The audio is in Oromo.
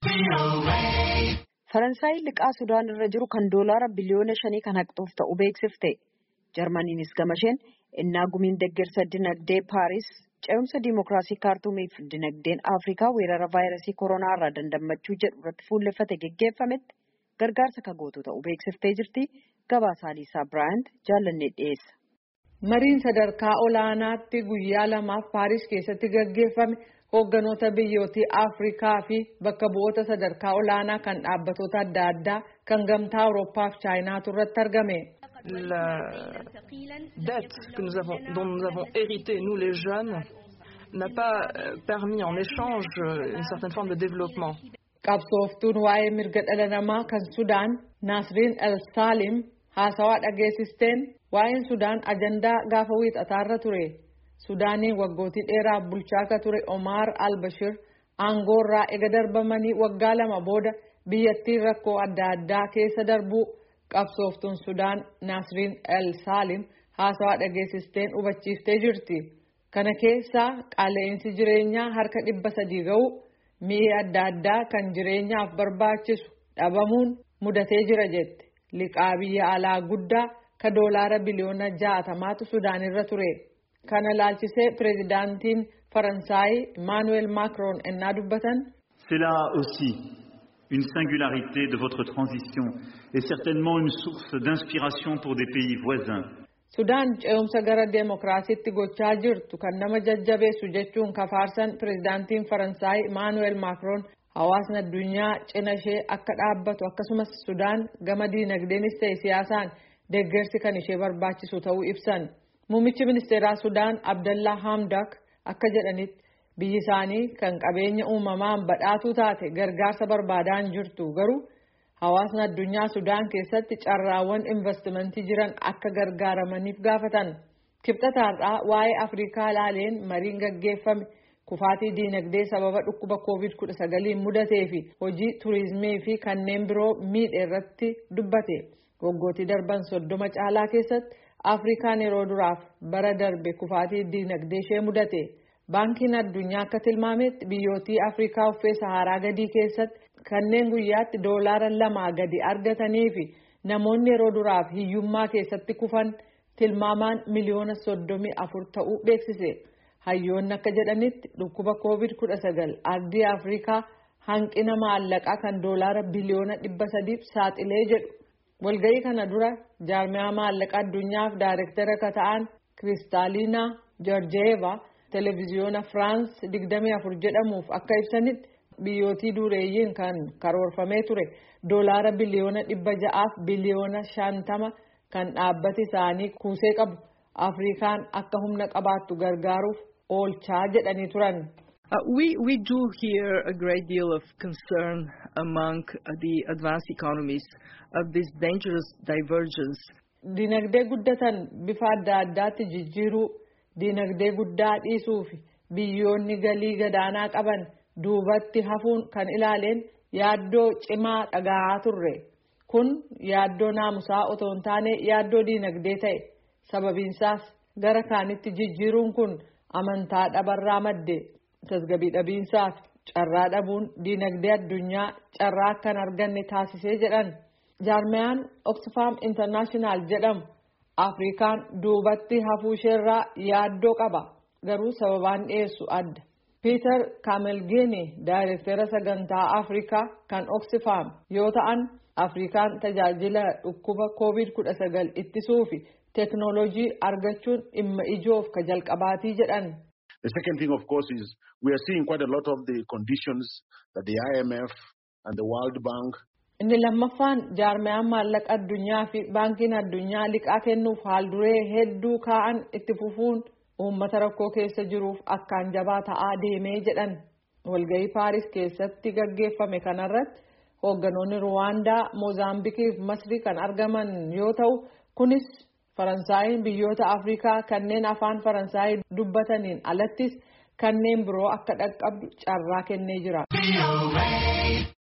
Faransaay liqaa Sudaan irra jiru kan doolaara biliyoona 5 kan haqxuuf ta'u beeksifte. Jarmaniinis gamasheen innaa gumiin deeggarsa dinagdee Paaris ce'umsa diimokiraasii kaartuumiif dinagdeen Afrikaa weerara vaayirasii koronaa irraa dandammachuu jedhu irratti fuulleffate geggeeffametti gargaarsa kan gootu ta'u beeksiftee jirti. Gabaasaa Liisaa Biraayant jaallannee dhiyeessa. Mariin sadarkaa olaanaatti guyyaa lamaaf Paaris keessatti gaggeeffame hoogganoota biyyootii Afrikaa fi bakka bu'oota sadarkaa olaanaa kan dhaabbattoota adda addaa kan gamtaa Awurooppaa fi Chaayinaatu irratti argame. La dette dont nous avons hérité, nous les jeunes, n'a pas permis en échange une certaine forme de développement. Qabsooftuun waa'ee mirga dhala namaa kan Sudaan Nasriin El-Saalim haasawaa dhageessisteen waa'een Sudaan ajandaa gaafa wiixataarra ture. Sudaaniin waggootii dheeraaf bulchaa akka ture Omar al-Bashir aangoorraa ega darbamanii waggaa 2 booda biyyattiin rakkoo adda addaa keessa darbuu qabsooftuun Sudaan Nasriin El-Saalim haasawaa dhageessisteen hubachiiftee jirti. Kana keessaa qaala'insi jireenyaa harka 300 ga'u mi'a adda addaa kan jireenyaaf barbaachisu dhabamuun mudatee jira jette. Liqaa biyya alaa guddaa ka doolaara biliyoona 60tu Sudaan irra ture. Kana laalchisee pireezidaantiin Faransaay Emmanuel Macron ennaa dubbatan. C'est là aussi une singularité de votre transition et certainement une source d'inspiration pour des pays voisins. Sudaan ce'umsa gara deemokiraasiitti gochaa jirtu kan nama jajjabeessu jechuun kafaarsan pireezidaantiin Faransaay Emmanuel Macron hawaasni addunyaa cina ishee akka dhaabbatu akkasumas Sudaan gama diinagdeenis ta'e siyaasaan deeggarsi kan ishee barbaachisu ta'uu ibsan. Muummichi ministeeraa Sudaan Abdallah Hamdok akka jedhanitti biyyi isaanii kan qabeenya uumamaan badhaatuu taate gargaarsa barbaadaan jirtu garuu hawaasni addunyaa Sudaan keessatti carraawwan investimentii jiran akka gargaaramaniif gaafatan. Kibxataarraa waa'ee Afrikaa ilaaleen mariin gaggeeffame kufaatii diinagdee sababa dhukkuba COVID-19 mudatee fi hojii turizimii fi kanneen biroo miidhe irratti dubbate. Waggootii darban 30 caalaa keessatti Afrikaan yeroo duraaf bara darbe kufaatii diinagdee ishee mudate. Baankiin addunyaa akka tilmaametti biyyootii Afrikaa uffee Saharaa gadii keessatti kanneen guyyaatti doolaara 2 gadi argatanii fi namoonni yeroo duraaf hiyyummaa keessatti kufan tilmaamaan miliyoona 34 ta'uu beeksise. Hayyoonni akka jedhanitti dhukkuba COVID-19 ardii Afrikaa hanqina maallaqaa kan doolaara biliyoona 300 saaxilee jedhu. Walga'ii kana dura jaarmiyaa maallaqa addunyaaf daayirektara akka ta'an Kristaalina Georgieva televiziyoona France 24 jedhamuuf akka ibsanitti biyyootii dureeyyiin kan karoorfamee ture doolaara biliyoona 600 biliyoona 50 kan dhaabbati isaanii kuusee qabu Afrikaan akka humna qabaattu gargaaruuf oolchaa jedhanii turan. We do hear a great deal of concern among the advanced economies of this dangerous divergence. Dinagdee guddatan bifa adda addaatti jijjiiruu, dinagdee guddaa dhiisuu fi biyyoonni galii gadaanaa qaban duubatti hafuun kan ilaaleen yaaddoo cimaa dhaga'aa turre. Kun yaaddoo naamusaa otoo hin taane yaaddoo dinagdee ta'e. Sababiinsaas gara kaanitti jijjiiruun kun amantaa dhabarraa madde. Tasgabbii dhabiinsaaf carraa dhabuun dinagdee addunyaa carraa akkan arganne taasisee jedhan. Jaarmiyaan Oxfam International jedhamu Afrikaan duubatti hafuu isheerraa yaaddoo qaba. Garuu sababaan dhiyeessu adda. Peter Kamelgeni daayirektara sagantaa Afrikaa kan Oxfam yoo ta'an Afrikaan tajaajila dhukkuba COVID-19 ittisuu fi teknoolojii argachuun dhimma ijoof ka jalqabaatii jedhan. The second thing, of course, is we are seeing quite a lot of the conditions that the IMF and the World Bank. Inni lammaffaan jaarmiyaan maallaqa addunyaa fi baankiin addunyaa liqaa kennuuf haalduree hedduu kaa'an itti fufuun uummata rakkoo keessa jiruuf akkaan jabaa ta'aa deemee jedhan. Walga'ii Paaris keessatti gaggeeffame kanarratti hoogganoonni Ruwaandaa, Moozaambiikii fi Masrii kan argaman yoo ta'u kunis Faransaayii biyyoota Afrikaa kanneen afaan Faransaayii dubbataniin alattis kanneen biroo akka dhaqqabdu carraa kennee jira.